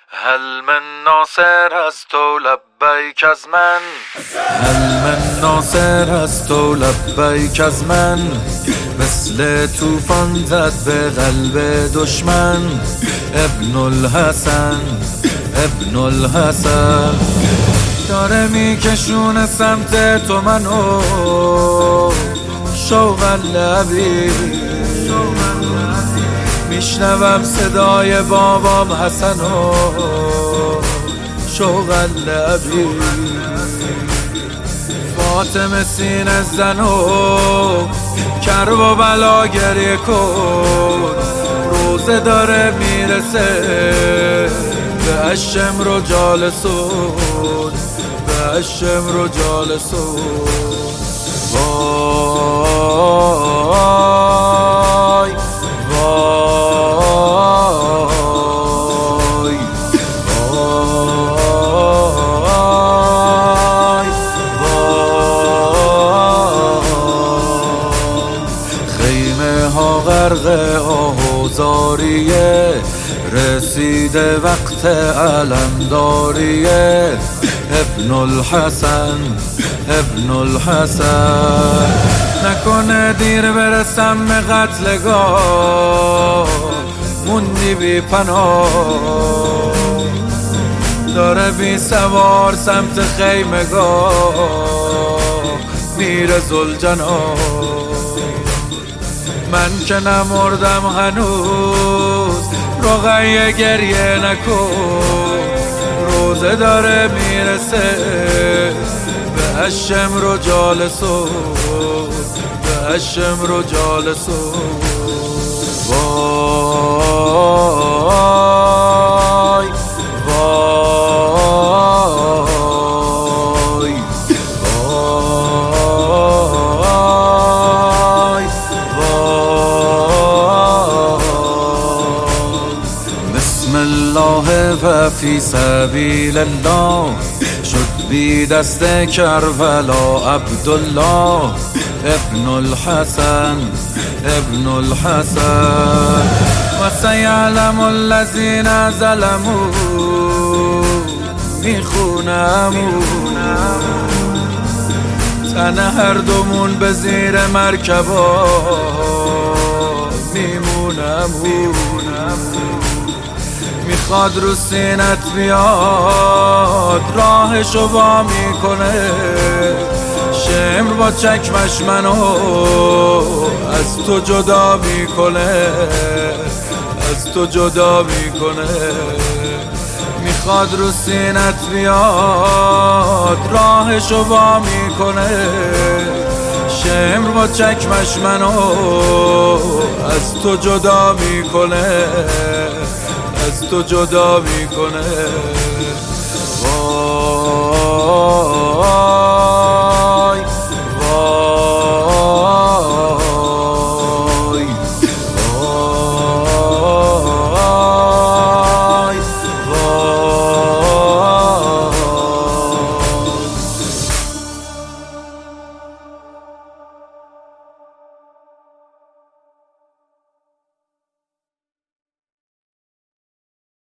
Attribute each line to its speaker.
Speaker 1: هل من ناصر از تو لبیک از من، هل من ناصر از تو لبیک از من. مثل طوفان زد به قلب دشمن، ابن الحسن ابن الحسن. داره میکشونه سمت تو منو، شوق لبی میشنوم صدای بابام حسنو، شوق لبی. فاطمه سینه زنو کرب و بلا گریه کن، روزه داره میرسه به اشم رو جالسون، به اشم رو جالسون. وای وای وای وای. خیمه ها غرق آه و زاریه، رسیده وقت علمداریه. ابن الحسن ابن الحسن. نکنه دیر برسم به قتلگاه، موندی بی پناه. داره بی سوار سمت خیمگاه میره ذوالجناح. من که نمردم هنوز، رقیه گریه نکن، روزه داره میرسه به اشم رو جالسون، به اشم رو جالسون. وای وای وای وای. بسم الله و فی سبیل الله، شد بی دست کربلا عبدالله. ابن الحسن ابن الحسن. و سیعلم الذین ظلموا. میخونم تن هر دومون به زیر مرکبا میمونم. میخواد رو سینت بیاد، راهشو وا میکنه. شمر با چکمش منو از تو جدا میکنه، از تو جدا میکنه. میخواد رو سینت بیاد، راهشو وا میکنه. شمر با چکمش منو از تو جدا میکنه، از تو جدا میکنه.